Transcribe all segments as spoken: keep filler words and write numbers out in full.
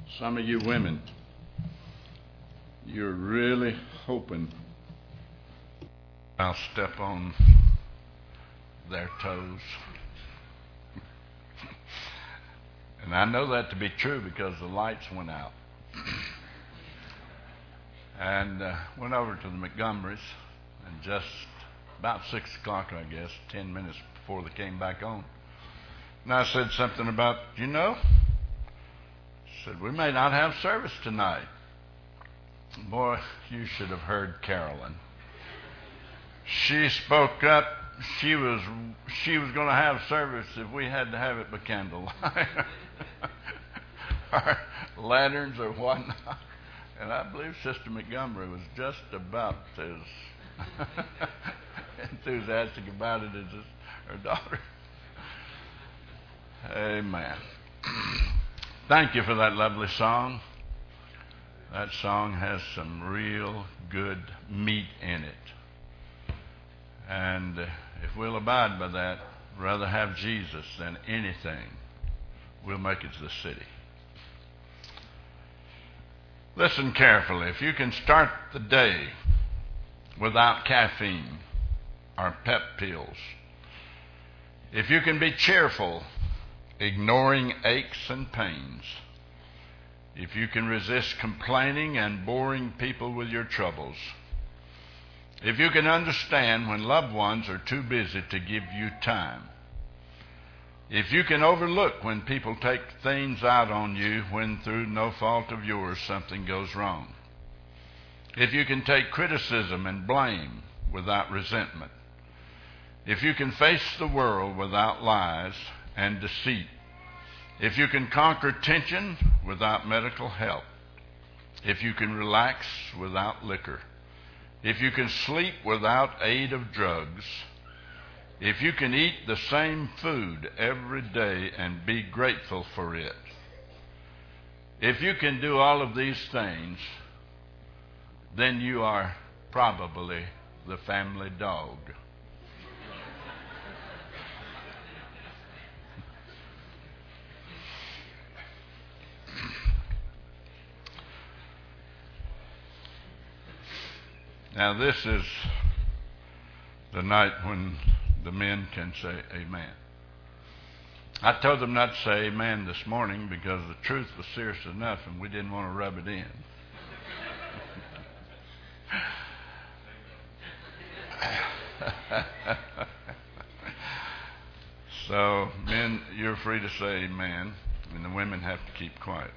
Some of you women, you're really hoping I'll step on their toes. And I know that to be true because the lights went out. And uh, went over to the Montgomerys, and just about six o'clock, I guess, ten minutes before they came back on. And I said something about, you know, said, we may not have service tonight. Boy, you should have heard Carolyn. She spoke up. She was she was going to have service if we had to have it by candlelight, or lanterns or whatnot. And I believe Sister Montgomery was just about as enthusiastic about it as his, her daughter. Amen. Thank you for that lovely song. That song has some real good meat in it. And if we'll abide by that, rather have Jesus than anything, we'll make it to the city. Listen carefully. If you can start the day without caffeine or pep pills, if you can be cheerful, ignoring aches and pains, if you can resist complaining and boring people with your troubles, if you can understand when loved ones are too busy to give you time, if you can overlook when people take things out on you when through no fault of yours something goes wrong, if you can take criticism and blame without resentment, if you can face the world without lies and deceit, if you can conquer tension without medical help, if you can relax without liquor, if you can sleep without aid of drugs, if you can eat the same food every day and be grateful for it, if you can do all of these things, then you are probably the family dog. Now, this is the night when the men can say amen. I told them not to say amen this morning because the truth was serious enough and we didn't want to rub it in. So, men, you're free to say amen, and the women have to keep quiet.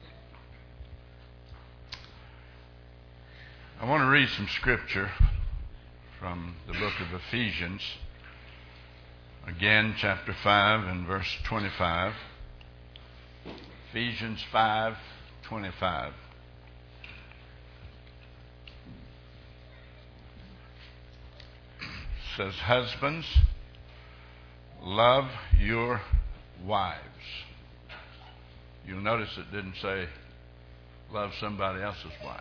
I want to read some scripture from the book of Ephesians. Again, chapter five and verse twenty-five. Ephesians five twenty-five. It says, husbands, love your wives. You'll notice it didn't say love somebody else's wife.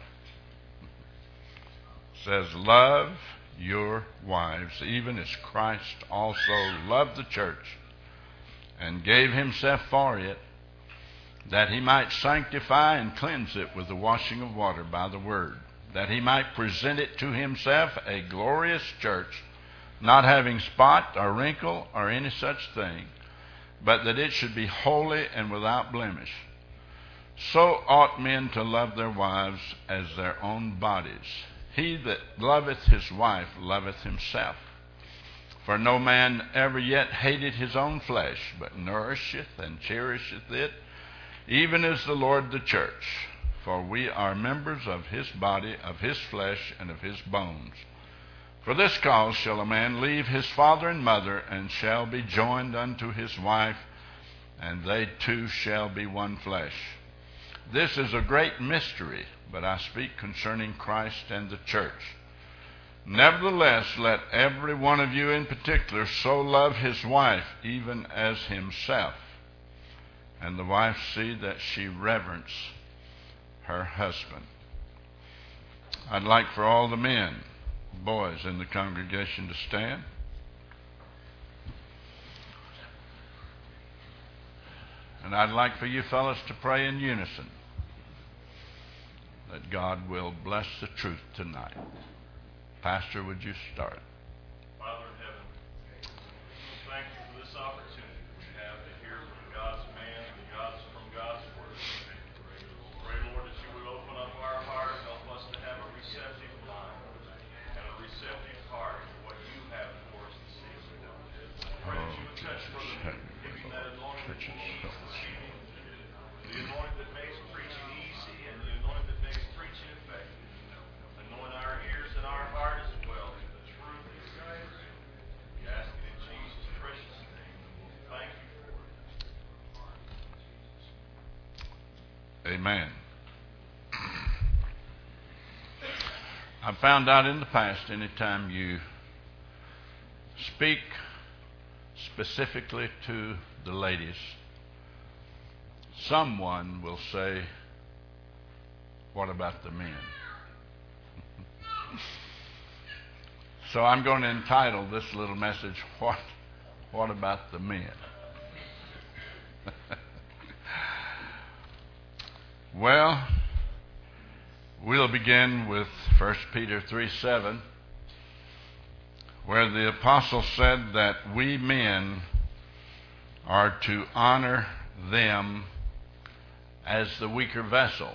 It says, love your wives, even as Christ also loved the church and gave himself for it, that he might sanctify and cleanse it with the washing of water by the word, that he might present it to himself a glorious church, not having spot or wrinkle or any such thing, but that it should be holy and without blemish. So ought men to love their wives as their own bodies. He that loveth his wife loveth himself. For no man ever yet hated his own flesh, but nourisheth and cherisheth it, even as the Lord the church. For we are members of his body, of his flesh, and of his bones. For this cause shall a man leave his father and mother, and shall be joined unto his wife, and they two shall be one flesh. This is a great mystery, but I speak concerning Christ and the church. Nevertheless, let every one of you in particular so love his wife, even as himself, and the wife see that she reverence her husband. I'd like for all the men, boys in the congregation to stand. And I'd like for you fellas to pray in unison. that God will bless the truth tonight. Pastor, would you start? Father in heaven, thank you for this opportunity we have to hear from God's man and God's from God's word. Pray, Lord, that you would open up our heart, help us to have a receptive mind and a receptive heart to what you have for us this evening. Pray that you would touch Brother Newton, give him that anointing that he needs this evening. The anointing that makes preaching easy and the anointing that makes preaching effective. Anoint our ears and our heart as well. The truth is right. We ask it in Jesus' precious name. Thank you for it. Amen. I found out in the past, anytime you speak specifically to the ladies, someone will say, "What about the men?" So I'm going to entitle this little message, What, what about the men? Well, we'll begin with First Peter three seven, where the apostle said that we men are to honor them as the weaker vessel.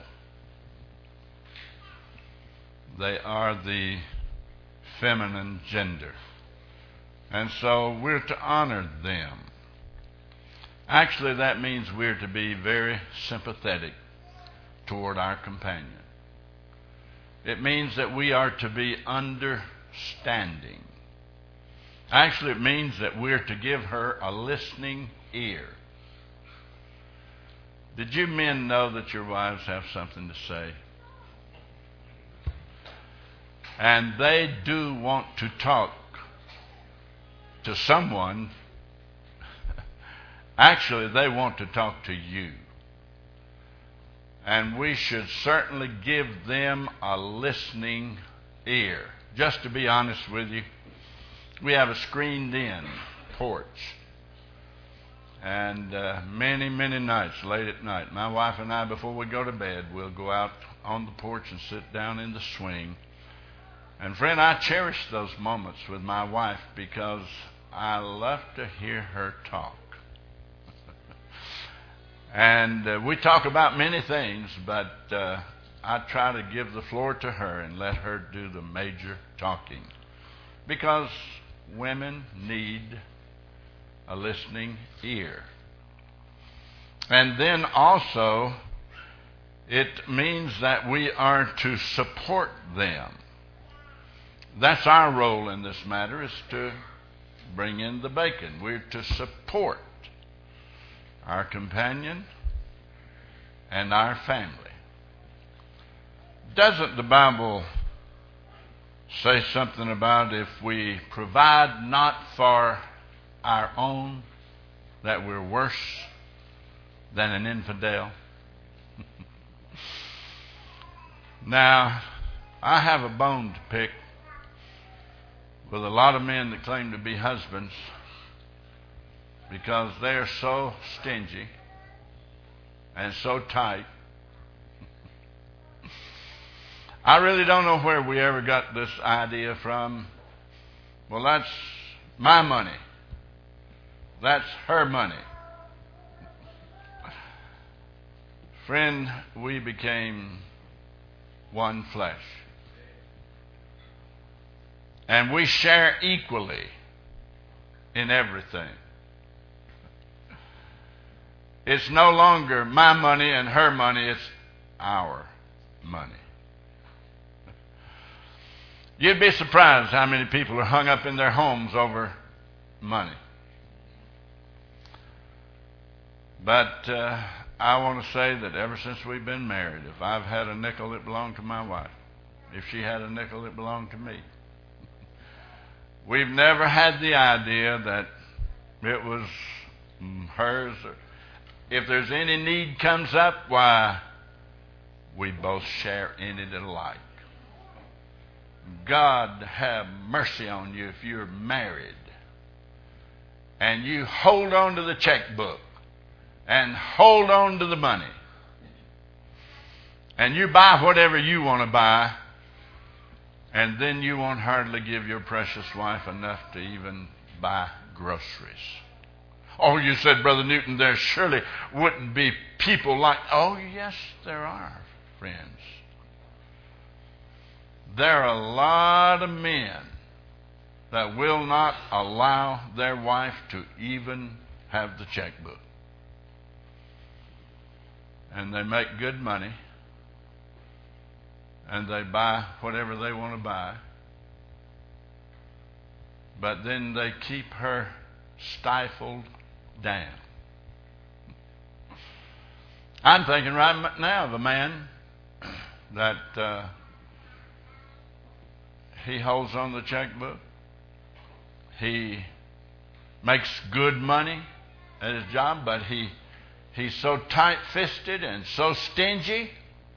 They are the feminine gender. And so we're to honor them. Actually, that means we're to be very sympathetic toward our companion. It means that we are to be understanding. Actually, it means that we're to give her a listening ear. Did you men know that your wives have something to say? And they do want to talk to someone. Actually, they want to talk to you. And we should certainly give them a listening ear. Just to be honest with you, we have a screened-in porch. And uh, many, many nights, late at night, my wife and I, before we go to bed, we'll go out on the porch and sit down in the swing. And friend, I cherish those moments with my wife because I love to hear her talk. And uh, we talk about many things, but uh, I try to give the floor to her and let her do the major talking. Because women need a listening ear. And then also, it means that we are to support them. That's our role in this matter, is to bring in the bacon. We're to support our companion and our family. Doesn't the Bible say something about if we provide not for our own, that we're worse than an infidel? Now, I have a bone to pick with a lot of men that claim to be husbands because they're so stingy and so tight. I really don't know where we ever got this idea from. Well, that's my money. That's her money. Friend, we became one flesh. And we share equally in everything. It's no longer my money and her money, it's our money. You'd be surprised how many people are hung up in their homes over money. But uh, I want to say that ever since we've been married, if I've had a nickel, it belonged to my wife. If she had a nickel, it belonged to me. We've never had the idea that it was hers. Or if there's any need comes up, why, we both share in it alike. God have mercy on you if you're married and you hold on to the checkbook and hold on to the money and you buy whatever you want to buy, and then you won't hardly give your precious wife enough to even buy groceries. Oh, you said, Brother Newton, there surely wouldn't be people like... Oh, yes, there are, friends. There are a lot of men that will not allow their wife to even have the checkbook. And they make good money, and they buy whatever they want to buy, but then they keep her stifled down. I'm thinking right now of a man that uh, he holds on the checkbook. He makes good money at his job, but he he's so tight-fisted and so stingy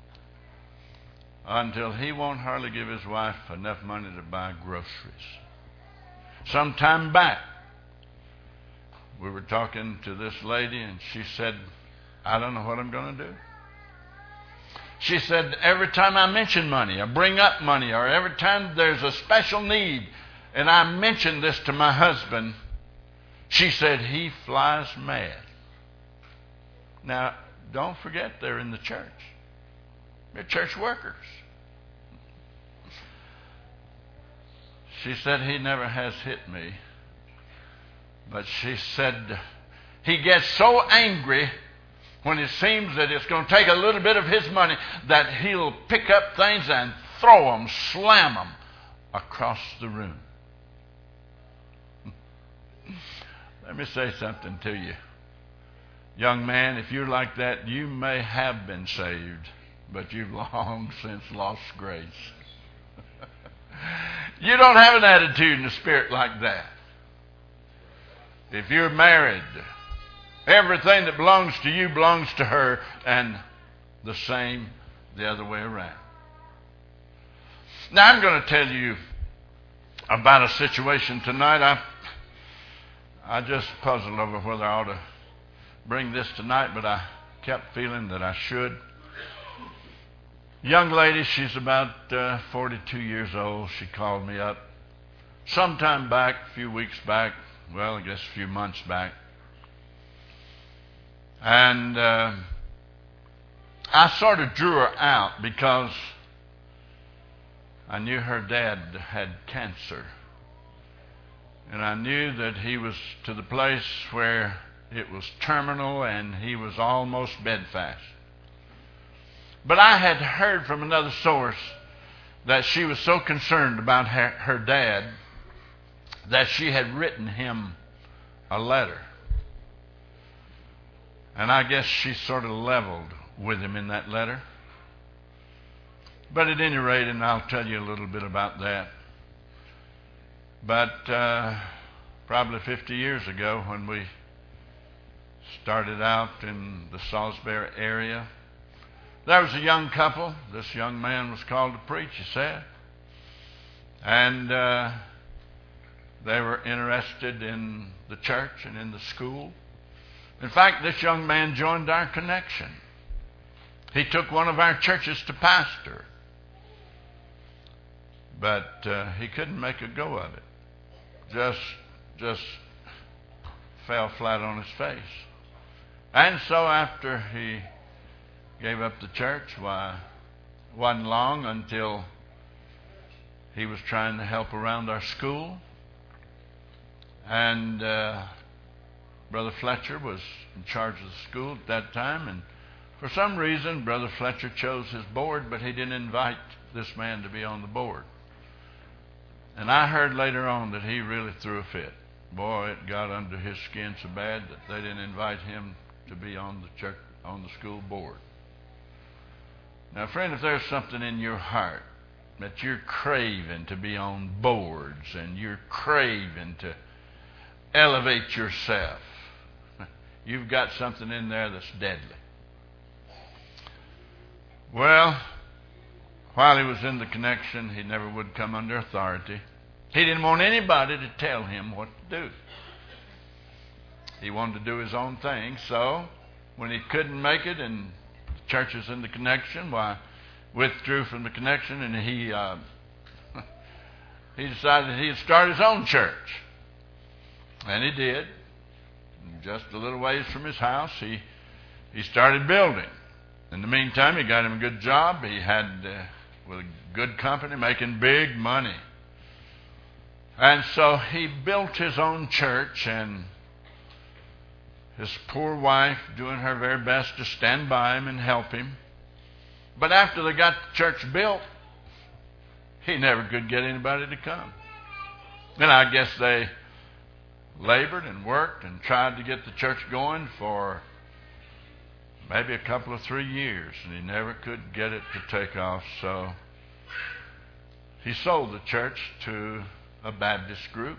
until he won't hardly give his wife enough money to buy groceries. Some time back, we were talking to this lady, and she said, I don't know what I'm going to do. She said, every time I mention money, I bring up money, or every time there's a special need, and I mention this to my husband, she said, he flies mad. Now, don't forget they're in the church. They're church workers. She said, he never has hit me. But she said, he gets so angry when it seems that it's going to take a little bit of his money that he'll pick up things and throw them, slam them across the room. Let me say something to you. Young man, if you're like that, you may have been saved, but you've long since lost grace. You don't have an attitude and a spirit like that. If you're married, everything that belongs to you belongs to her, and the same the other way around. Now, I'm going to tell you about a situation tonight. I I just puzzled over whether I ought to bring this tonight, but I kept feeling that I should. Young lady, she's about uh, forty-two years old. She called me up sometime back, a few weeks back, well, I guess a few months back. And uh, I sort of drew her out because I knew her dad had cancer. And I knew that he was to the place where it was terminal and he was almost bedfast. But I had heard from another source that she was so concerned about her, her dad that she had written him a letter. And I guess she sort of leveled with him in that letter. But at any rate, and I'll tell you a little bit about that. But uh, probably fifty years ago, when we started out in the Salisbury area, there was a young couple. This young man was called to preach, he said. And uh, they were interested in the church and in the school. In fact, this young man joined our connection. He took one of our churches to pastor. But uh, he couldn't make a go of it. Just, just fell flat on his face. And so after he gave up the church, why, it wasn't long until he was trying to help around our school. And uh, Brother Fletcher was in charge of the school at that time. And for some reason, Brother Fletcher chose his board, but he didn't invite this man to be on the board. And I heard later on that he really threw a fit. Boy, it got under his skin so bad that they didn't invite him to be on the church, on the school board. Now, friend, if there's something in your heart that you're craving to be on boards and you're craving to elevate yourself, you've got something in there that's deadly. Well, while he was in the connection, he never would come under authority. He didn't want anybody to tell him what to do. He wanted to do his own thing. So when he couldn't make it and the church was in the connection, why, withdrew from the connection, and he uh, he decided he'd start his own church. And he did. Just a little ways from his house, he he started building. In the meantime, he got him a good job. He had uh, with a good company, making big money. And so he built his own church, and his poor wife doing her very best to stand by him and help him. But after they got the church built, he never could get anybody to come. And I guess they labored and worked and tried to get the church going for maybe a couple of three years, and he never could get it to take off. So he sold the church to a Baptist group.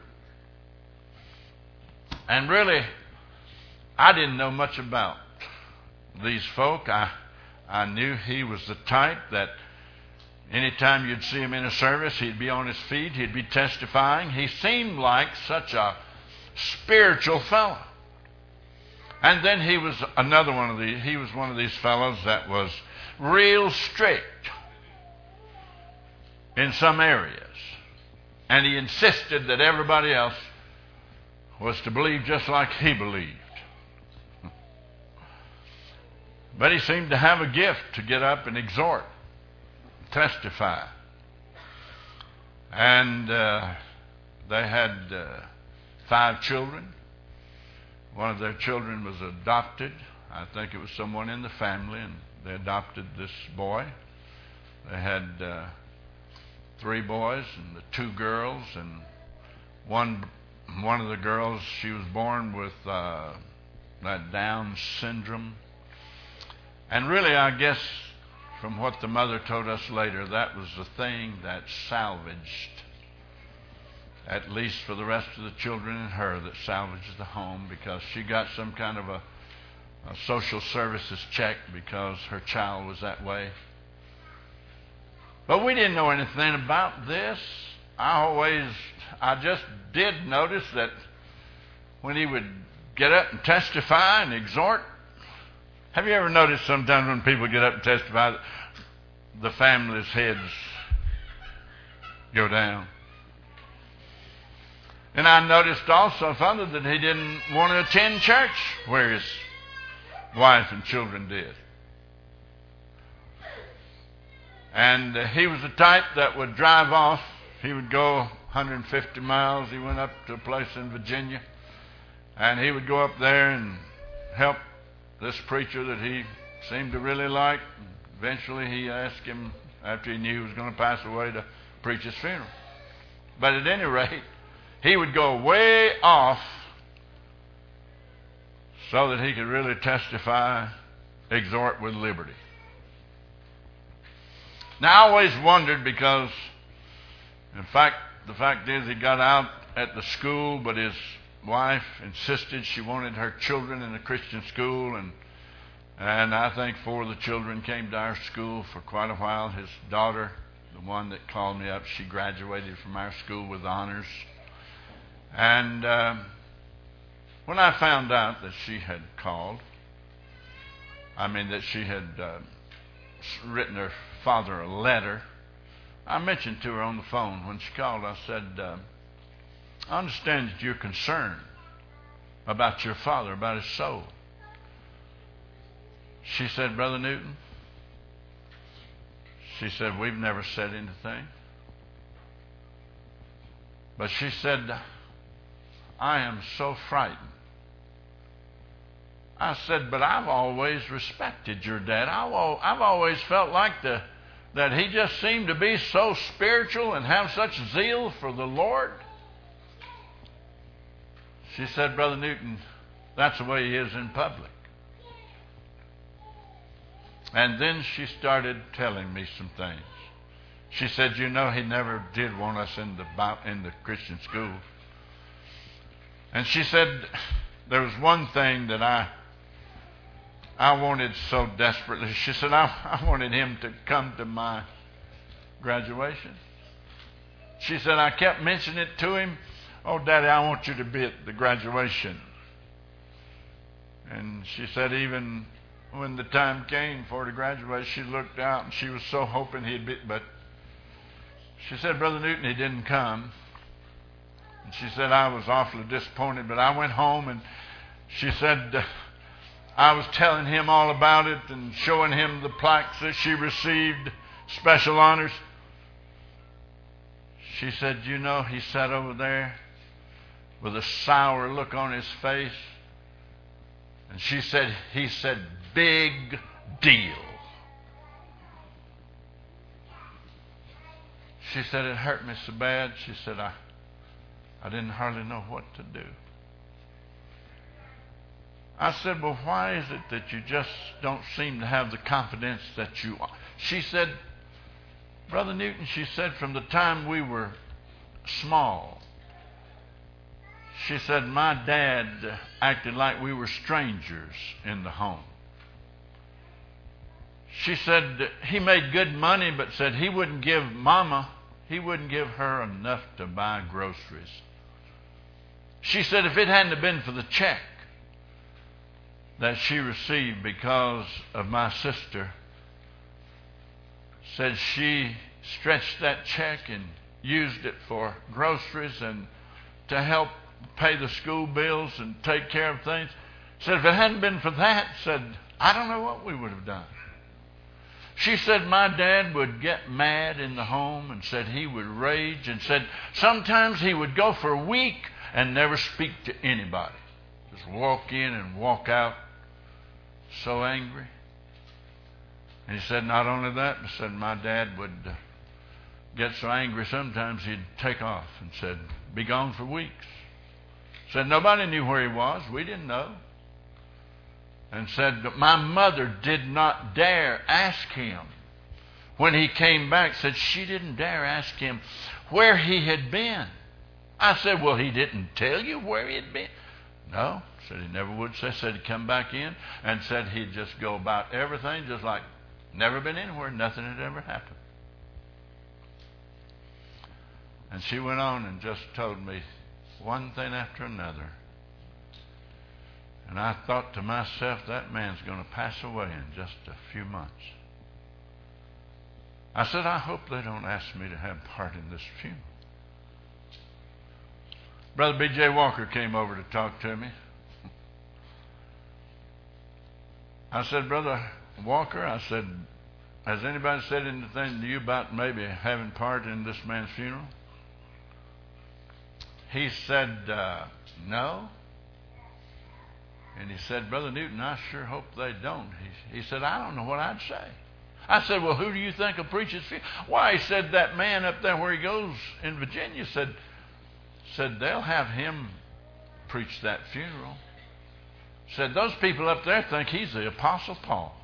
And really, I didn't know much about these folk. I I knew he was the type that anytime you'd see him in a service, he'd be on his feet, he'd be testifying. He seemed like such a spiritual fellow. And then he was another one of these, he was one of these fellows that was real strict in some areas. And he insisted that everybody else was to believe just like he believed. But he seemed to have a gift to get up and exhort, testify. And uh, they had uh, five children. One of their children was adopted. I think it was someone in the family, and they adopted this boy. They had uh, three boys and the two girls, and one one of the girls, she was born with uh, that Down syndrome. And really, I guess, from what the mother told us later, that was the thing that salvaged, at least for the rest of the children and her, that salvaged the home, because she got some kind of a, a social services check because her child was that way. But we didn't know anything about this. I always, I just did notice that when he would get up and testify and exhort, have you ever noticed sometimes when people get up and testify, the family's heads go down? And I noticed also further that he didn't want to attend church where his wife and children did. And uh, he was the type that would drive off. He would go one hundred fifty miles. He went up to a place in Virginia, and he would go up there and help this preacher that he seemed to really like. Eventually he asked him, after he knew he was going to pass away, to preach his funeral. But at any rate, he would go way off so that he could really testify, exhort with liberty. Now I always wondered, because in fact the fact is he got out at the school, but his wife insisted she wanted her children in a Christian school, and and I think four of the children came to our school for quite a while. His daughter, the one that called me up, she graduated from our school with honors. And uh, when I found out that she had called, I mean that she had uh, written her father a letter, I mentioned to her on the phone when she called, I said, uh, I understand that you're concerned about your father, about his soul. She said, Brother Newton, she said, we've never said anything. But she said, I am so frightened. I said, but I've always respected your dad. I've always felt like the, that he just seemed to be so spiritual and have such zeal for the Lord. She said, Brother Newton, that's the way he is in public. And then she started telling me some things. She said, you know, he never did want us in the, in the Christian school. And she said, there was one thing that I I wanted so desperately. She said, I, I wanted him to come to my graduation. She said, I kept mentioning it to him. Oh, Daddy, I want you to be at the graduation. And she said, even when the time came for her to graduate, she looked out and she was so hoping he'd be, but she said, Brother Newton, he didn't come. And she said, I was awfully disappointed, but I went home and she said, uh, I was telling him all about it and showing him the plaques that she received, special honors. She said, you know, he sat over there with a sour look on his face. And she said, he said, big deal. She said, it hurt me so bad. She said, I, I didn't hardly know what to do. I said, well, why is it that you just don't seem to have the confidence that you are? She said, Brother Newton, she said, from the time we were small, she said, my dad acted like we were strangers in the home. She said, he made good money, but said he wouldn't give Mama, he wouldn't give her enough to buy groceries. She said, if it hadn't have been for the check that she received because of my sister, said she stretched that check and used it for groceries and to help pay the school bills and take care of things. Said if it hadn't been for that, said, I don't know what we would have done. She said my dad would get mad in the home and said he would rage and said sometimes he would go for a week and never speak to anybody. Just walk in and walk out so angry. And he said not only that, but said my dad would uh, get so angry sometimes he'd take off and said, be gone for weeks. Said nobody knew where he was. We didn't know. And said that my mother did not dare ask him when he came back. Said she didn't dare ask him where he had been. I said, well, he didn't tell you where he had been? No. Said he never would say. Said he'd come back in and said he'd just go about everything just like never been anywhere. Nothing had ever happened. And she went on and just told me one thing after another. And I thought to myself, that man's going to pass away in just a few months. I said, I hope they don't ask me to have part in this funeral. Brother B J Walker came over to talk to me. I said, Brother Walker, I said, has anybody said anything to you about maybe having part in this man's funeral? He said, uh, no. And he said, Brother Newton, I sure hope they don't. He, he said, I don't know what I'd say. I said, well, who do you think will preach his funeral? Why, he said, that man up there where he goes in Virginia said, said they'll have him preach that funeral. Said those people up there think he's the Apostle Paul.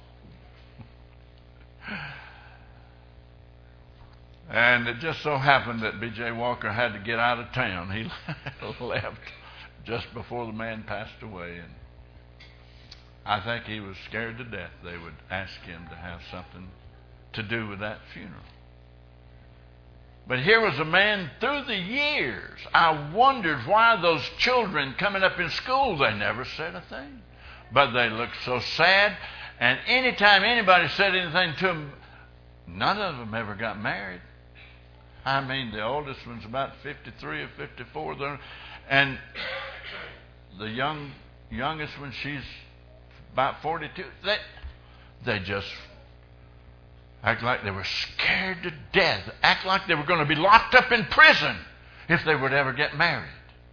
And it just so happened that B J Walker had to get out of town. He left just before the man passed away. And I think he was scared to death they would ask him to have something to do with that funeral. But here was a man through the years. I wondered why those children coming up in school, they never said a thing. But they looked so sad. And anytime anybody said anything to them, none of them ever got married. I mean, the oldest one's about fifty-three or fifty-four. And the young youngest one, she's about forty-two. They, they just act like they were scared to death. Act like they were going to be locked up in prison if they would ever get married.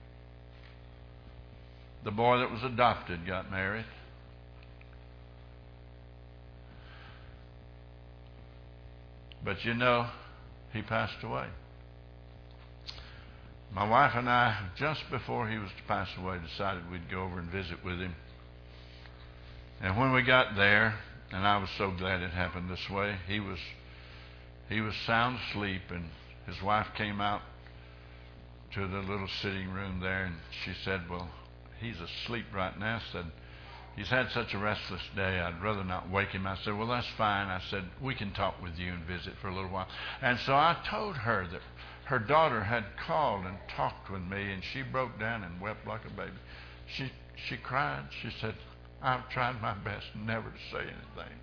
The boy that was adopted got married. But you know, he passed away. My wife and I, just before he was to pass away, decided we'd go over and visit with him. And when we got there, and I was so glad it happened this way, he was he was sound asleep, and his wife came out to the little sitting room there, and she said, well, he's asleep right now. Said, he's had such a restless day, I'd rather not wake him. I said, well, that's fine. I said, we can talk with you and visit for a little while. And so I told her that her daughter had called and talked with me, and she broke down and wept like a baby. She she cried. She said, I've tried my best never to say anything.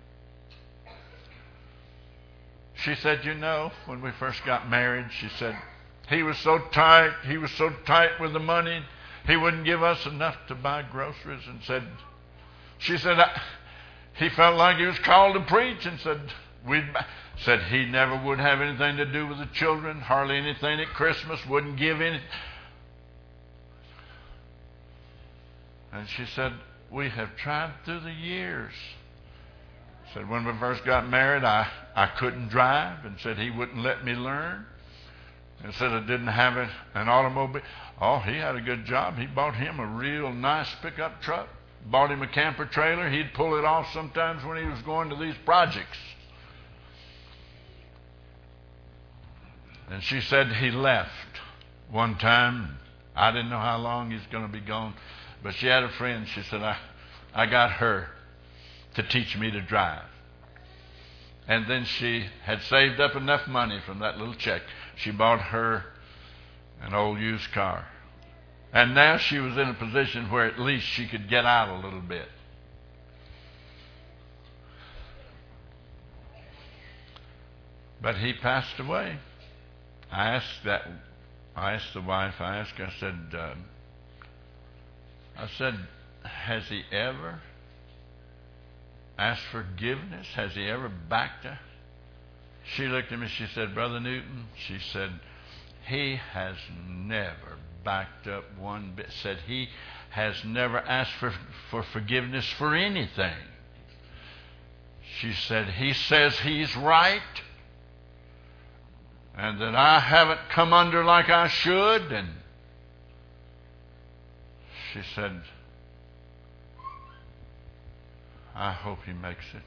She said, you know, when we first got married, she said, he was so tight, he was so tight with the money, he wouldn't give us enough to buy groceries. And said, she said, I, he felt like he was called to preach, and said, we'd buy. Said he never would have anything to do with the children, hardly anything at Christmas, wouldn't give any. And she said, we have tried through the years. Said when we first got married, I, I couldn't drive, and said he wouldn't let me learn. And said I didn't have a, an automobile. Oh, he had a good job. He bought him a real nice pickup truck. Bought him a camper trailer. He'd pull it off sometimes when he was going to these projects. And she said he left one time. I didn't know how long he's going to be gone. But she had a friend. She said, I, I got her to teach me to drive. And then she had saved up enough money from that little check. She bought her an old used car. And now she was in a position where at least she could get out a little bit. But he passed away. I asked that. I asked the wife. I asked her. I said. Uh, I said, has he ever asked forgiveness? Has he ever backed her? She looked at me. She said, Brother Newton. She said, he has never backed up one bit. Said he has never asked for for forgiveness for anything. She said he says he's right, and that I haven't come under like I should. And she said, I hope he makes it.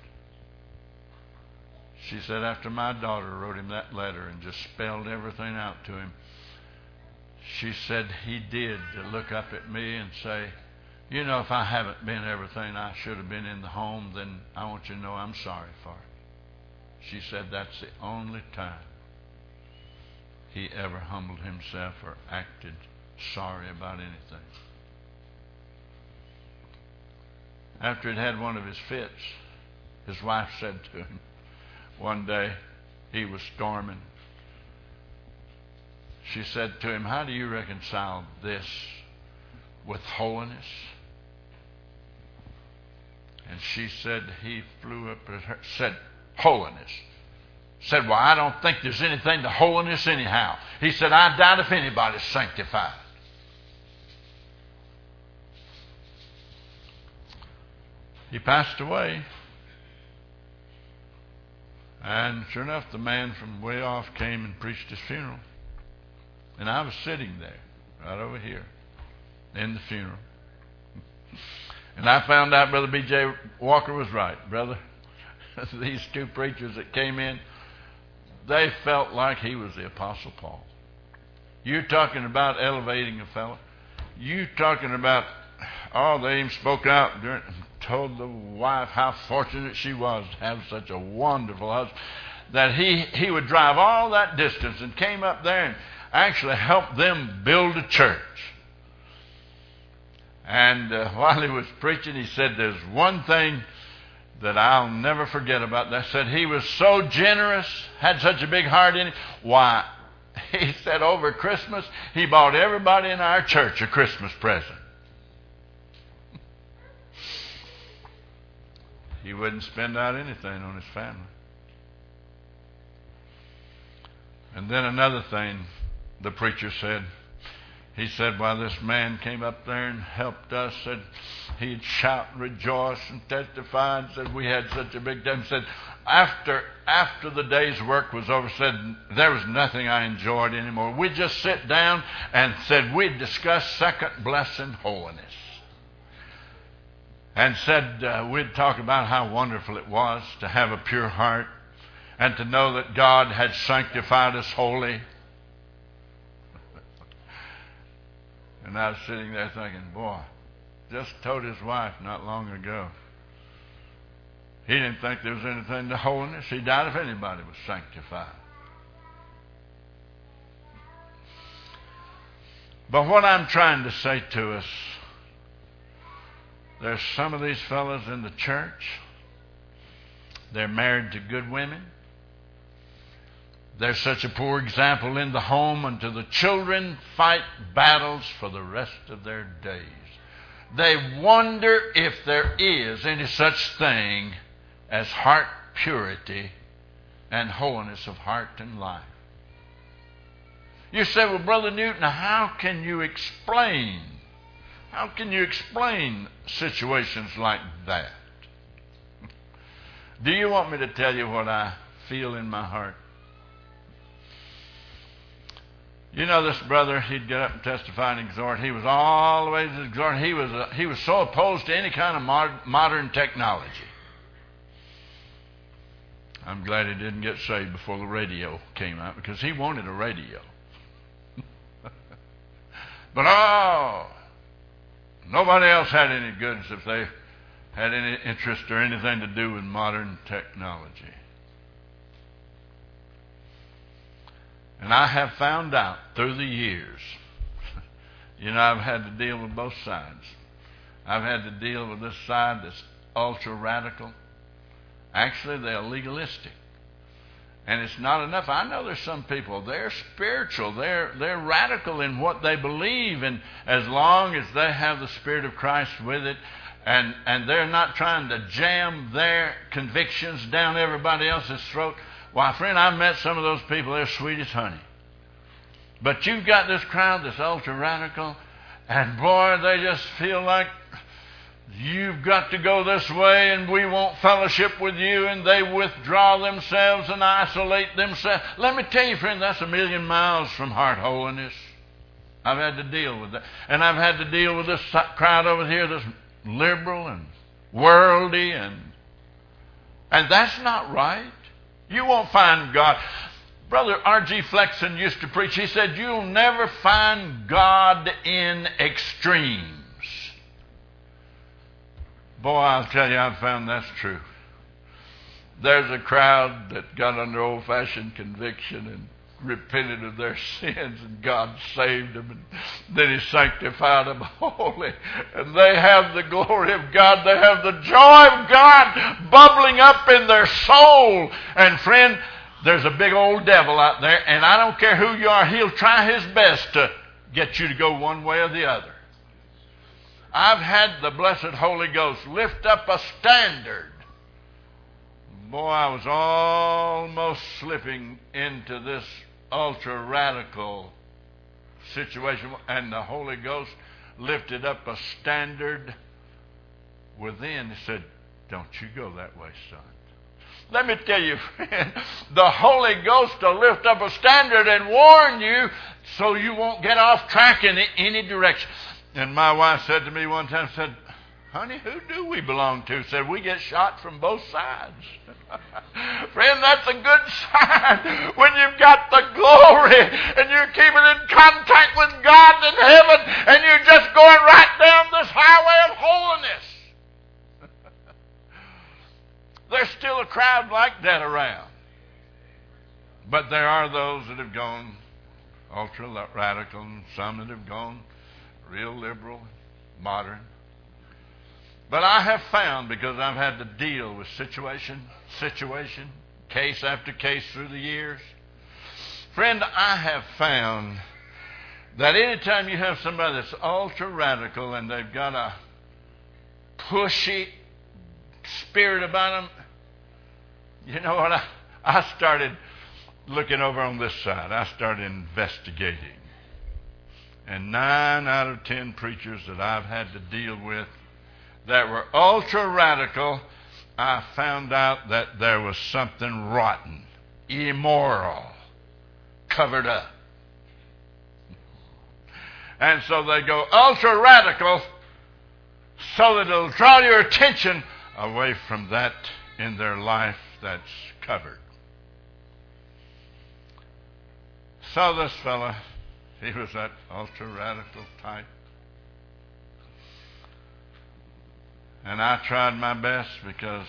She said after my daughter wrote him that letter and just spelled everything out to him, she said he did look up at me and say, you know, if I haven't been everything I should have been in the home, then I want you to know I'm sorry for it. She said that's the only time he ever humbled himself or acted sorry about anything. After he'd had one of his fits, his wife said to him one day, he was storming. She said to him, how do you reconcile this with holiness? And she said, he flew up at her, said, holiness. Said, well, I don't think there's anything to holiness anyhow. He said, I doubt if anybody's sanctified. He passed away. And sure enough, the man from way off came and preached his funeral. And I was sitting there, right over here, in the funeral. And I found out Brother B J Walker was right. Brother, these two preachers that came in, they felt like he was the Apostle Paul. You're talking about elevating a fellow. You talking about, oh, they even spoke out during, told the wife how fortunate she was to have such a wonderful husband, that he, he would drive all that distance and came up there and actually helped them build a church. And uh, while he was preaching, he said, there's one thing that I'll never forget about that. Said he was so generous, had such a big heart in it. Why, he said over Christmas, he bought everybody in our church a Christmas present. He wouldn't spend out anything on his family. And then another thing the preacher said. He said, while this man came up there and helped us, said he'd shout and rejoice and testify, and said we had such a big time. Said after after the day's work was over, said there was nothing I enjoyed anymore. We'd just sit down and said we'd discuss second blessing holiness. And said uh, we'd talk about how wonderful it was to have a pure heart and to know that God had sanctified us holy. And I was sitting there thinking, boy, just told his wife not long ago. He didn't think there was anything to holiness. He doubted if anybody was sanctified. But what I'm trying to say to us There's some of these fellows in the church. They're married to good women. They're such a poor example in the home until the children fight battles for the rest of their days. They wonder if there is any such thing as heart purity and holiness of heart and life. You say, well, Brother Newton, how can you explain? How can you explain situations like that? Do you want me to tell you what I feel in my heart? You know, this brother, he'd get up and testify and exhort. He was always exhorting. He was a, he was so opposed to any kind of mod, modern technology. I'm glad he didn't get saved before the radio came out, because he wanted a radio. But oh, nobody else had any goods if they had any interest or anything to do with modern technology. And I have found out through the years, you know, I've had to deal with both sides. I've had to deal with this side that's ultra radical. Actually, they're legalistic. And it's not enough. I know there's some people, they're spiritual. They're, they're radical in what they believe. And as long as they have the Spirit of Christ with it, and, and they're not trying to jam their convictions down everybody else's throat. Why, friend, I've met some of those people. They're sweet as honey. But you've got this crowd that's ultra-radical, and boy, they just feel like you've got to go this way, and we won't fellowship with you, and they withdraw themselves and isolate themselves. Let me tell you, friend, that's a million miles from heart holiness. I've had to deal with that. And I've had to deal with this crowd over here that's liberal and worldly, and and that's not right. You won't find God. Brother R G Flexon used to preach. He said, you'll never find God in extremes. Boy, I'll tell you, I've found that's true. There's a crowd that got under old-fashioned conviction and repented of their sins, and God saved them, and then He sanctified them holy, and they have the glory of God. They have the joy of God bubbling up in their soul. And friend, there's a big old devil out there, and I don't care who you are, he'll try his best to get you to go one way or the other. I've had the blessed Holy Ghost lift up a standard. Boy, I was almost slipping into this ultra-radical situation, and the Holy Ghost lifted up a standard within. He said, don't you go that way, son. Let me tell you, friend, the Holy Ghost will lift up a standard and warn you so you won't get off track in any direction. And my wife said to me one time, said, honey, who do we belong to? Said, we get shot from both sides. Friend, that's a good sign when you've got the glory and you're keeping in contact with God in heaven and you're just going right down this highway of holiness. There's still a crowd like that around. But there are those that have gone ultra-radical and some that have gone real liberal, modern. But I have found, because I've had to deal with situation, situation, case after case through the years, friend, I have found that anytime you have somebody that's ultra-radical and they've got a pushy spirit about them, you know what? I, I started looking over on this side. I started investigating. And nine out of ten preachers that I've had to deal with that were ultra-radical, I found out that there was something rotten, immoral, covered up. And so they go ultra-radical so that it'll draw your attention away from that in their life that's covered. So this fella, he was that ultra-radical type. And I tried my best, because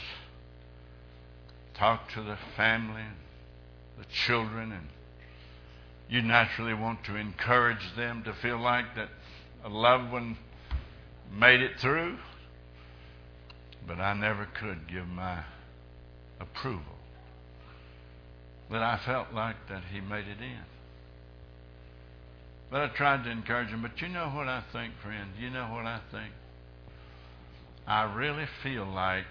talk to the family and the children, and you naturally want to encourage them to feel like that a loved one made it through. but I never could give my approval. That I felt like that he made it in. But I tried to encourage him. But you know what I think, friend? You know what I think? I really feel like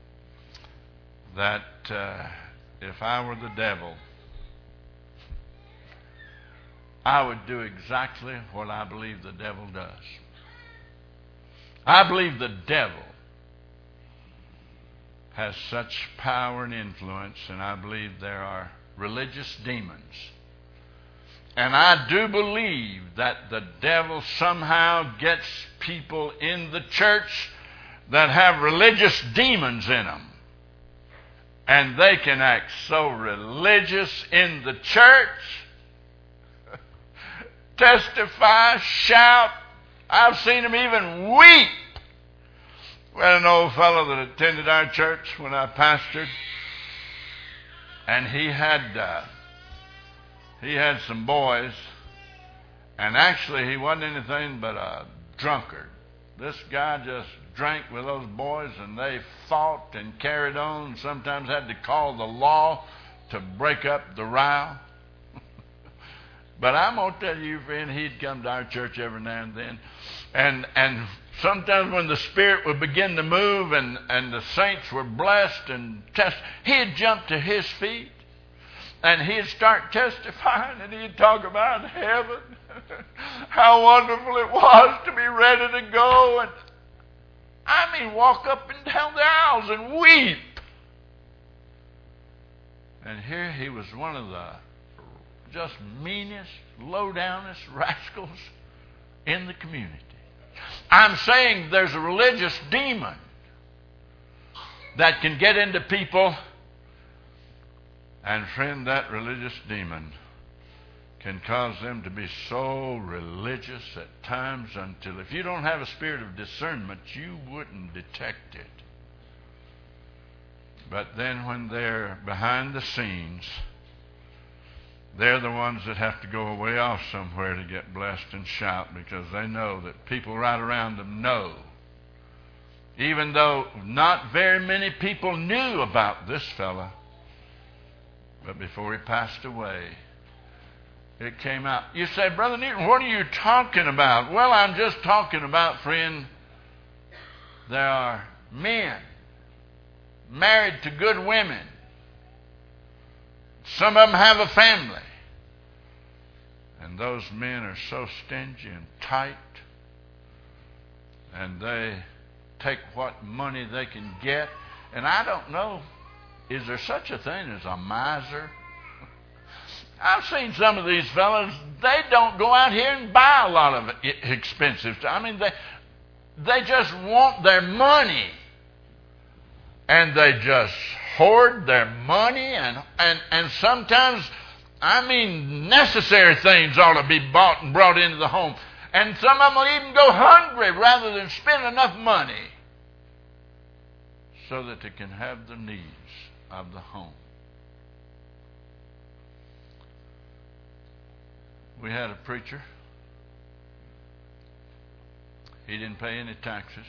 that uh, if I were the devil, I would do exactly what I believe the devil does. I believe the devil has such power and influence, and I believe there are religious demons. And I do believe that the devil somehow gets people in the church that have religious demons in them. And they can act so religious in the church, testify, shout. I've seen them even weep. We had an old fellow that attended our church when I pastored, and he had uh, he had some boys, and actually he wasn't anything but a drunkard. This guy just drank with those boys, and they fought and carried on, and sometimes had to call the law to break up the row. But I'm going to tell you, friend, he'd come to our church every now and then. And and sometimes when the Spirit would begin to move and, and the saints were blessed and test, he'd jump to his feet and he'd start testifying, and he'd talk about heaven, how wonderful it was to be ready to go. And I mean, walk up and down the aisles and weep. And here he was, one of the just meanest, low-downest rascals in the community. I'm saying there's a religious demon that can get into people, and friend, that religious demon can cause them to be so religious at times until if you don't have a spirit of discernment, you wouldn't detect it. But then when they're behind the scenes, they're the ones that have to go away off somewhere to get blessed and shout, because they know that people right around them know. Even though not very many people knew about this fella, but before he passed away, it came out. You say, Brother Newton, what are you talking about? Well, I'm just talking about, friend, there are men married to good women. Some of them have a family. And those men are so stingy and tight, and they take what money they can get. And I don't know, is there such a thing as a miser? I've seen some of these fellas, they don't go out here and buy a lot of expensive stuff. I mean, they, they just want their money. And they just hoard their money, and, and, and sometimes, I mean, necessary things ought to be bought and brought into the home. And some of them will even go hungry rather than spend enough money so that they can have the needs of the home. We had a preacher. He didn't pay any taxes.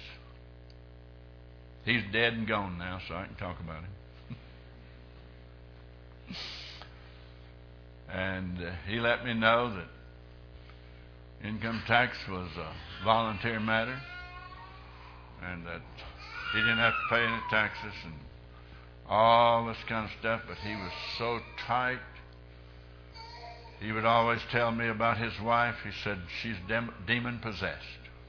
He's dead and gone now, so I can talk about him. And uh, he let me know that income tax was a voluntary matter, and that he didn't have to pay any taxes and all this kind of stuff, but he was so tight. He would always tell me about his wife. He said, she's dem- demon-possessed.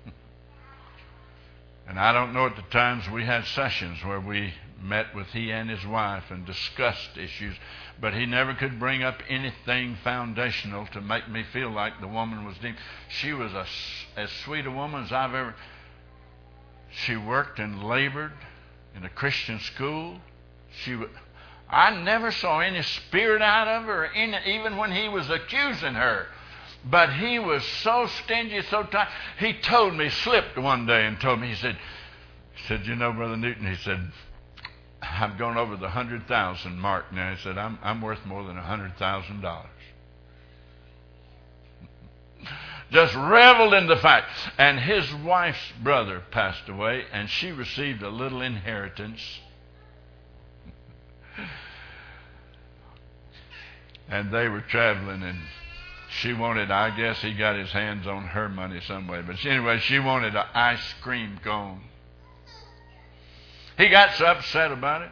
And I don't know, at the times we had sessions where we met with he and his wife and discussed issues, but he never could bring up anything foundational to make me feel like the woman was demon. She was a, as sweet a woman as I've ever... She worked and labored in a Christian school. She would... I never saw any spirit out of her, any, even when he was accusing her. But he was so stingy, so tight. He told me, slipped one day and told me, he said, he said, you know, Brother Newton, he said, I'm going over the one hundred thousand mark now. He said, I'm, I'm worth more than one hundred thousand dollars. just reveled in the fact. And his wife's brother passed away, and she received a little inheritance. And they were traveling, and she wanted, I guess he got his hands on her money some way. But anyway, she wanted an ice cream cone. He got so upset about it.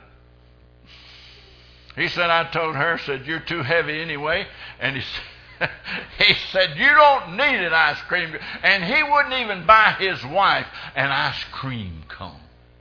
He said, I told her, said, you're too heavy anyway. And he said, he said, you don't need an ice cream. And he wouldn't even buy his wife an ice cream cone.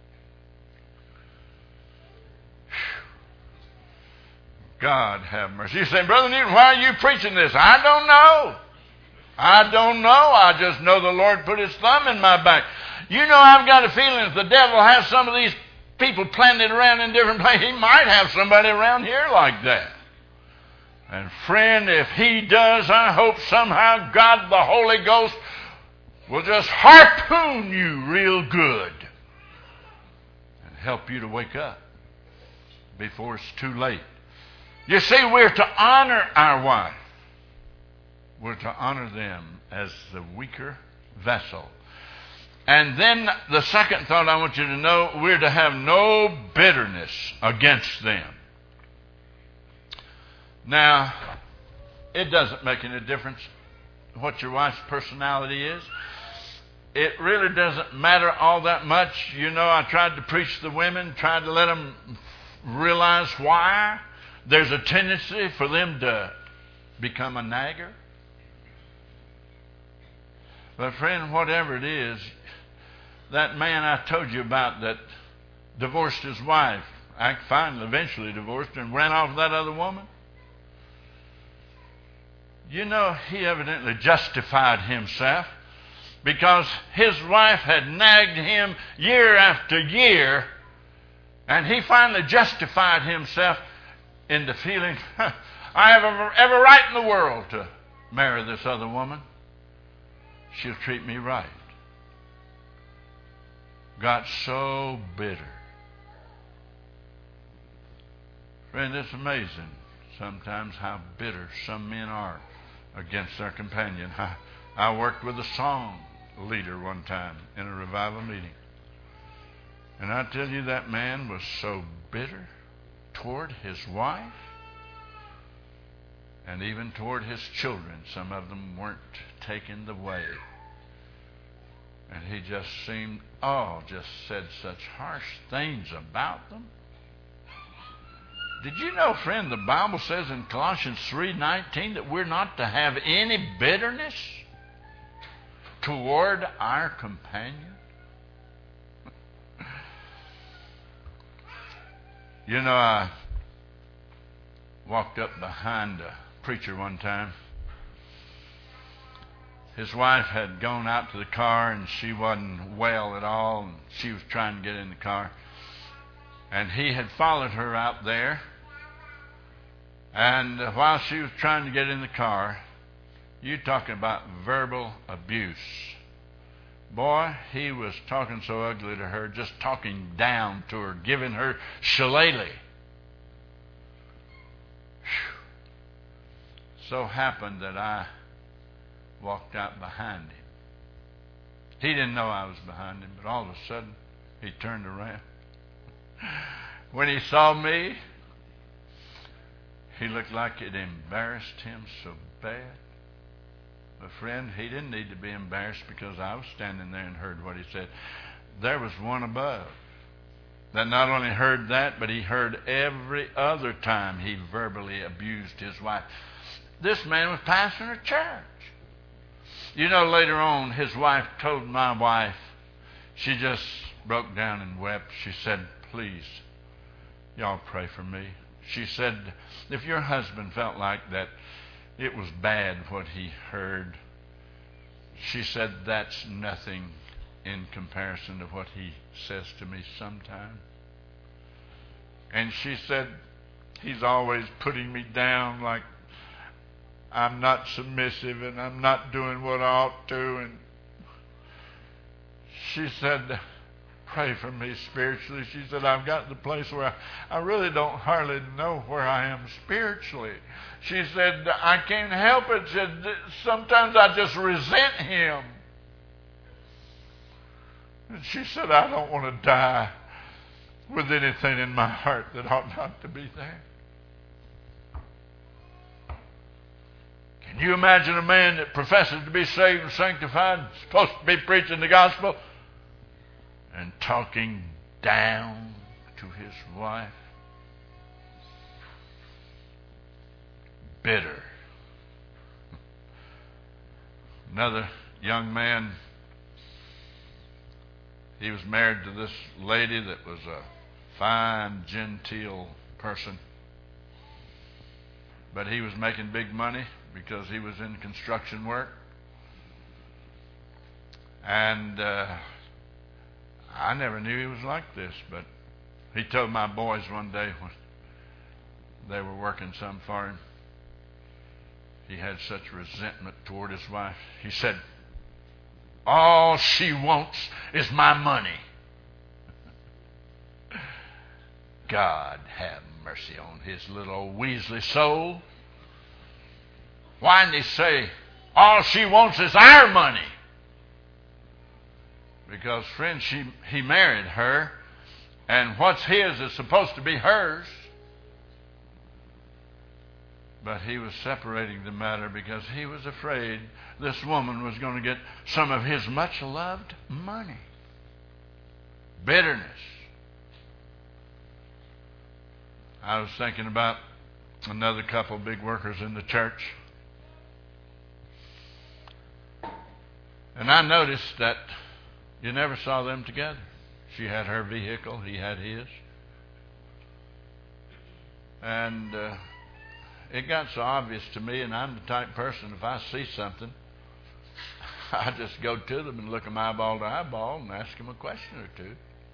God have mercy. You say, Brother Newton, why are you preaching this? I don't know. I don't know. I just know the Lord put his thumb in my back. You know, I've got a feeling if the devil has some of these people planted around in different places, he might have somebody around here like that. And friend, if he does, I hope somehow God the Holy Ghost will just harpoon you real good and help you to wake up before it's too late. You see, we're to honor our wife. We're to honor them as the weaker vessel. And then the second thought I want you to know, we're to have no bitterness against them. Now, it doesn't make any difference what your wife's personality is. It really doesn't matter all that much. You know, I tried to preach to the women, tried to let them realize why there's a tendency for them to become a nagger. But friend, whatever it is, that man I told you about that divorced his wife, I finally eventually divorced her and ran off with that other woman. You know, he evidently justified himself because his wife had nagged him year after year, and he finally justified himself into feeling, I have every right in the world to marry this other woman. She'll treat me right. Got so bitter. Friend, it's amazing sometimes how bitter some men are against their companion. I, I worked with a song leader one time in a revival meeting. And I tell you, that man was so bitter toward his wife and even toward his children. Some of them weren't taking the way. And he just seemed, oh, just said such harsh things about them. Did you know, friend, the Bible says in Colossians three nineteen that we're not to have any bitterness toward our companion? You know, I walked up behind a preacher one time. His wife had gone out to the car and she wasn't well at all, and she was trying to get in the car. And he had followed her out there. And while she was trying to get in the car, you talking about verbal abuse. Boy, he was talking so ugly to her, just talking down to her, giving her shillelagh. So happened that I walked out behind him. He didn't know I was behind him, but all of a sudden, he turned around. When he saw me, he looked like it embarrassed him so bad. But friend, he didn't need to be embarrassed because I was standing there and heard what he said. There was one above that not only heard that, but he heard every other time he verbally abused his wife. This man was pastoring a church. You know, later on, his wife told my wife, she just broke down and wept. She said, please, y'all pray for me. She said, if your husband felt like that it was bad what he heard, she said, that's nothing in comparison to what he says to me sometimes. And she said, he's always putting me down like I'm not submissive and I'm not doing what I ought to. And she said, pray for me spiritually. She said, I've got to the place where I, I really don't hardly know where I am spiritually. She said, I can't help it. She said, sometimes I just resent him. And she said, I don't want to die with anything in my heart that ought not to be there. Can you imagine a man that professes to be saved and sanctified, supposed to be preaching the gospel, and talking down to his wife? Bitter. Another young man, he was married to this lady that was a fine, genteel person. But he was making big money because he was in construction work. And uh, I never knew he was like this, but he told my boys one day when they were working some for him, he had such resentment toward his wife. He said, all she wants is my money. God have mercy on his little old Weasley soul. Why didn't he say, all she wants is our money? Because, friends, she, he married her, and what's his is supposed to be hers. But he was separating the matter because he was afraid this woman was going to get some of his much-loved money. Bitterness. I was thinking about another couple of big workers in the church. And I noticed that you never saw them together. She had her vehicle, he had his. And uh, it got so obvious to me, and I'm the type of person, if I see something, I just go to them and look them eyeball to eyeball and ask them a question or two.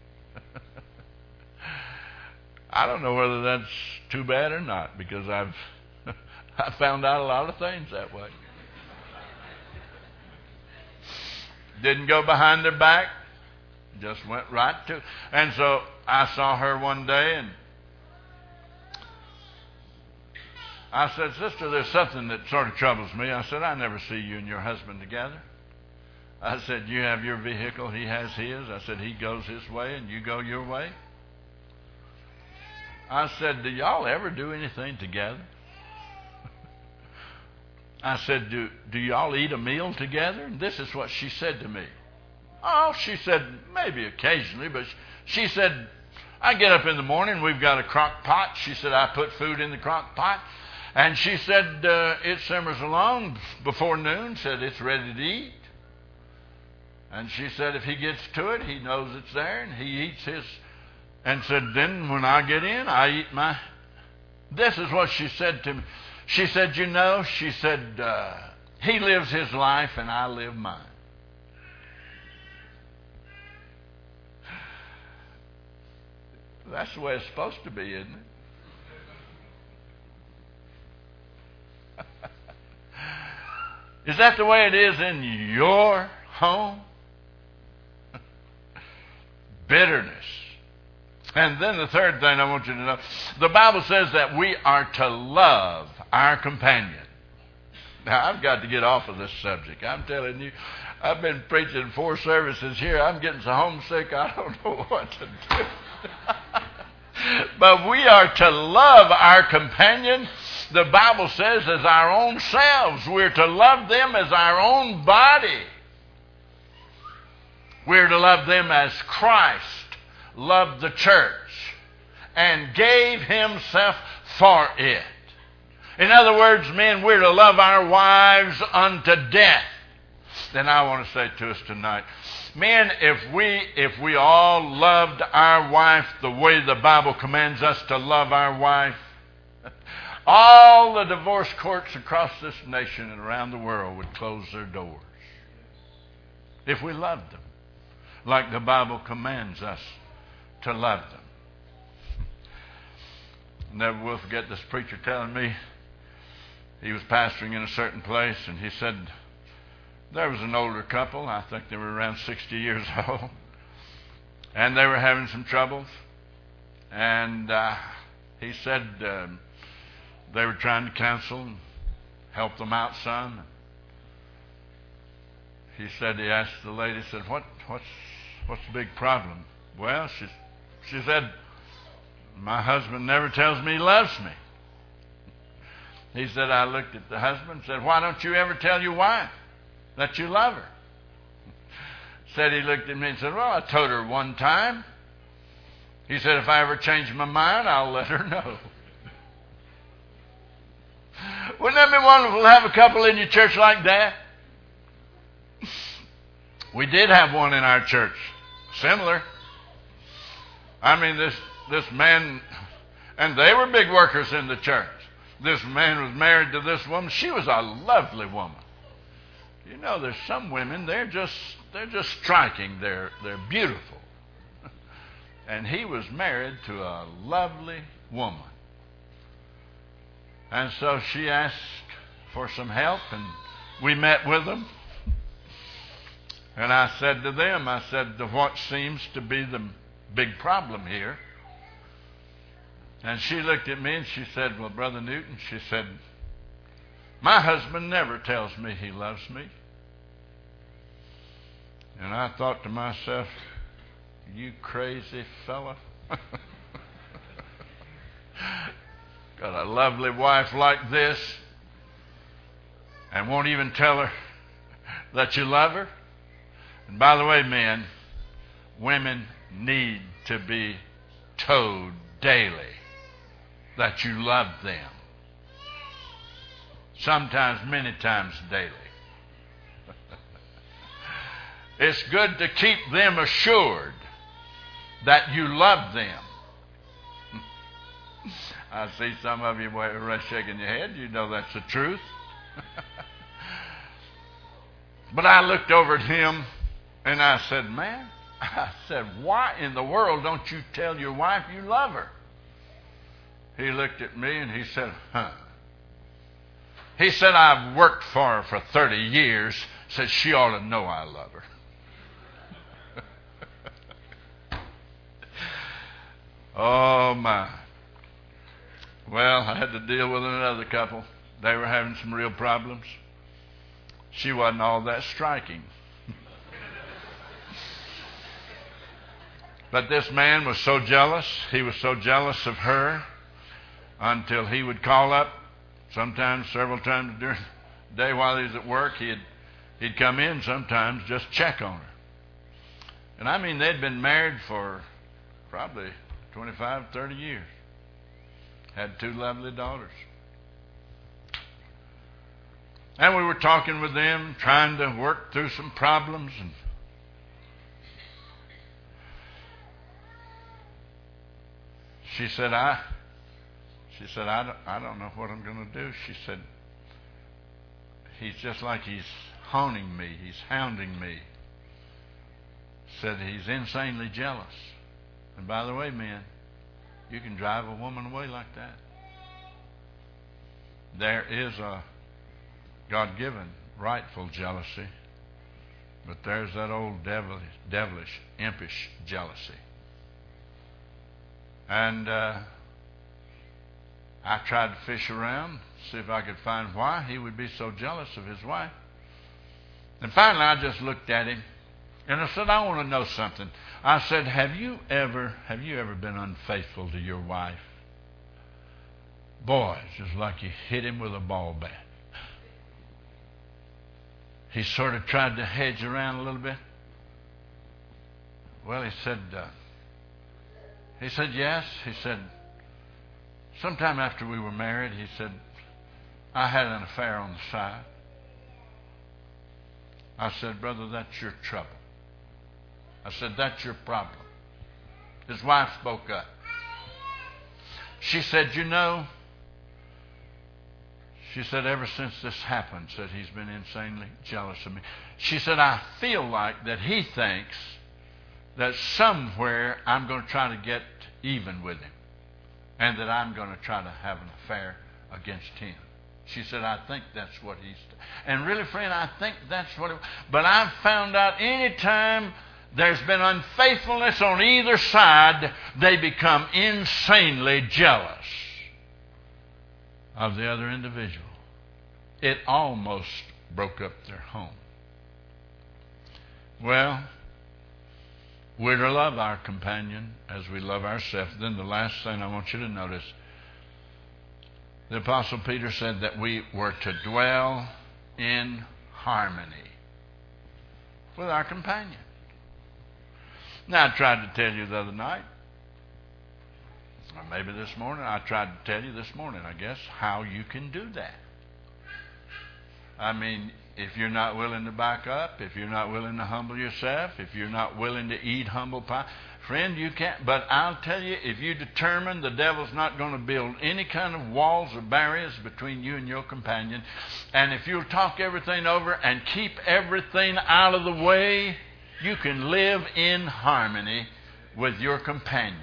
I don't know whether that's too bad or not, because I've I found out a lot of things that way. Didn't go behind their back, just went right to. And so I saw her one day, and I said, Sister, there's something that sort of troubles me. I said, I never see you and your husband together. I said, you have your vehicle, he has his. I said, he goes his way and you go your way. I said, do y'all ever do anything together? I said, do, do y'all eat a meal together? And this is what she said to me. Oh, she said, maybe occasionally, but she said, I get up in the morning, we've got a crock pot. She said, I put food in the crock pot. And she said, uh, it simmers along before noon, said it's ready to eat. And she said, if he gets to it, he knows it's there, and he eats his. And said, then when I get in, I eat my. This is what she said to me. She said, you know, she said, uh, he lives his life and I live mine. That's the way it's supposed to be, isn't it? Is that the way it is in your home? Bitterness. And then the third thing I want you to know, the Bible says that we are to love our companion. Now, I've got to get off of this subject. I'm telling you, I've been preaching four services here. I'm getting so homesick, I don't know what to do. But we are to love our companion, the Bible says, as our own selves. We're to love them as our own body. We're to love them as Christ loved the church and gave himself for it. In other words, men, we're to love our wives unto death. Then I want to say to us tonight, men, if we if we all loved our wife the way the Bible commands us to love our wife, all the divorce courts across this nation and around the world would close their doors. If we loved them like the Bible commands us to love them. Never will forget this preacher telling me he was pastoring in a certain place, and he said there was an older couple. I think they were around sixty years old. And they were having some troubles. And uh, he said uh, they were trying to counsel and help them out some. He said, he asked the lady, said, what, what's, what's the big problem? Well, she, she said, my husband never tells me he loves me. He said, I looked at the husband and said, why don't you ever tell your wife that you love her? Said he looked at me and said, well, I told her one time. He said, if I ever change my mind, I'll let her know. Wouldn't that be wonderful to have a couple in your church like that? We did have one in our church, similar. I mean, this, this man, and they were big workers in the church. This man was married to this woman. She was a lovely woman. You know, there's some women, they're just they're just striking. They're they're beautiful. And he was married to a lovely woman. And so she asked for some help, and we met with them. And I said to them, I said, what seems to be the big problem here? And she looked at me and she said, well, Brother Newton, she said, my husband never tells me he loves me. And I thought to myself, you crazy fella. Got a lovely wife like this and won't even tell her that you love her? And by the way, men, women need to be told daily that you love them. Sometimes, many times daily. It's good to keep them assured that you love them. I see some of you shaking your head. You know that's the truth. But I looked over at him and I said, man, I said, why in the world don't you tell your wife you love her? He looked at me and he said, huh. He said, I've worked for her for thirty years. Said, she ought to know I love her. Oh, my. Well, I had to deal with another couple. They were having some real problems. She wasn't all that striking. But this man was so jealous. He was so jealous of her until he would call up sometimes, several times during the day while he was at work. He'd, he'd come in sometimes just check on her. And I mean, they'd been married for probably twenty-five, thirty years. Had two lovely daughters. And we were talking with them, trying to work through some problems. And she said, I, she said, I don't, I don't know what I'm going to do. She said, he's just like he's haunting me. He's hounding me. Said he's insanely jealous. And by the way, men, you can drive a woman away like that. There is a God-given rightful jealousy, but there's that old devilish, devilish impish jealousy. And uh, I tried to fish around, see if I could find why he would be so jealous of his wife. And finally I just looked at him and I said, I want to know something. I said, have you ever have you ever been unfaithful to your wife? Boy, it's just like you hit him with a ball bat. He sort of tried to hedge around a little bit. Well, he said, uh, he said, yes. He said, sometime after we were married, he said, I had an affair on the side. I said, brother, that's your trouble. I said, that's your problem. His wife spoke up. She said, you know, she said, ever since this happened, said he's been insanely jealous of me. She said, I feel like that he thinks that somewhere I'm going to try to get even with him and that I'm going to try to have an affair against him. She said, I think that's what he's... And really, friend, I think that's what it... But I've found out any time there's been unfaithfulness on either side, they become insanely jealous of the other individual. It almost broke up their home. Well, we're to love our companion as we love ourselves. Then the last thing I want you to notice, the Apostle Peter said that we were to dwell in harmony with our companion. Now, I tried to tell you the other night, or maybe this morning, I tried to tell you this morning, I guess, how you can do that. I mean, if you're not willing to back up, if you're not willing to humble yourself, if you're not willing to eat humble pie, friend, you can't. But I'll tell you, if you determine the devil's not going to build any kind of walls or barriers between you and your companion, and if you'll talk everything over and keep everything out of the way, you can live in harmony with your companion.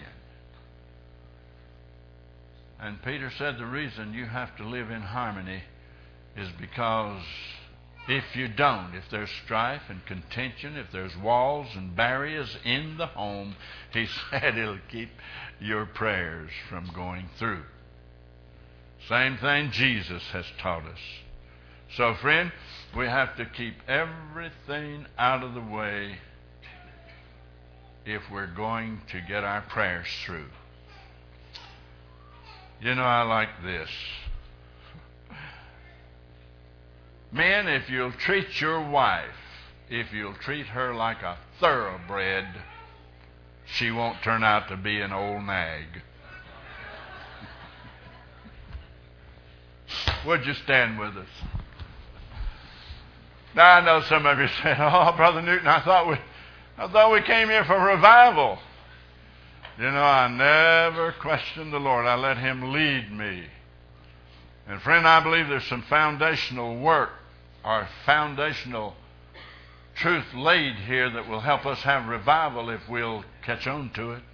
And Peter said the reason you have to live in harmony is because if you don't, if there's strife and contention, if there's walls and barriers in the home, he said it'll keep your prayers from going through. Same thing Jesus has taught us. So, friend, we have to keep everything out of the way if we're going to get our prayers through. You know, I like this. Men, if you'll treat your wife, if you'll treat her like a thoroughbred, she won't turn out to be an old nag. Would you stand with us? Now, I know some of you said, "Oh, Brother Newton, I thought we, I thought we came here for revival." You know, I never questioned the Lord. I let Him lead me. And friend, I believe there's some foundational work or foundational truth laid here that will help us have revival if we'll catch on to it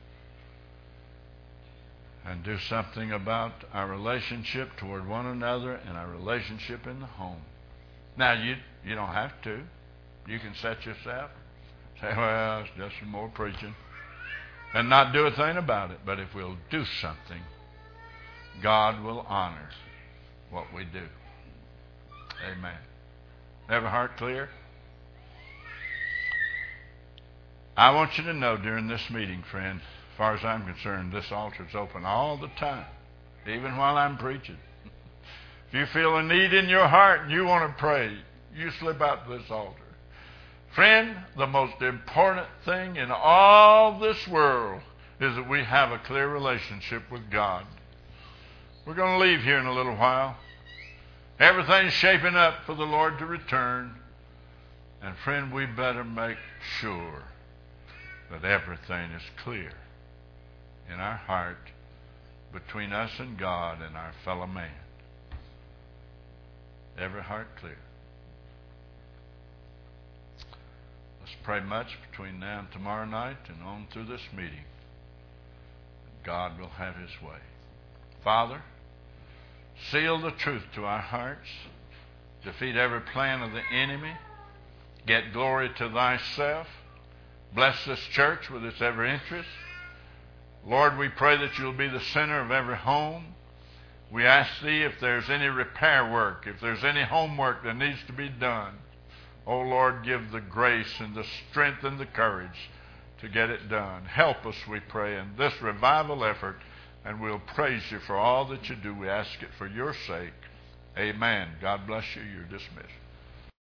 and do something about our relationship toward one another and our relationship in the home. Now, you you don't have to. You can set yourself, say, "Well, it's just some more preaching," and not do a thing about it. But if we'll do something, God will honor what we do. Amen. Every heart clear? I want you to know during this meeting, friend, as far as I'm concerned, this altar is open all the time, even while I'm preaching. If you feel a need in your heart and you want to pray, you slip out to this altar. Friend, the most important thing in all this world is that we have a clear relationship with God. We're going to leave here in a little while. Everything's shaping up for the Lord to return. And friend, we better make sure that everything is clear in our heart between us and God and our fellow man. Every heart clear. Let's pray much between now and tomorrow night and on through this meeting. God will have His way. Father, seal the truth to our hearts. Defeat every plan of the enemy. Get glory to Thyself. Bless this church with its every interest. Lord, we pray that You'll be the center of every home. We ask Thee if there's any repair work, if there's any homework that needs to be done. Oh, Lord, give the grace and the strength and the courage to get it done. Help us, we pray, in this revival effort, and we'll praise You for all that You do. We ask it for Your sake. Amen. God bless you. You're dismissed.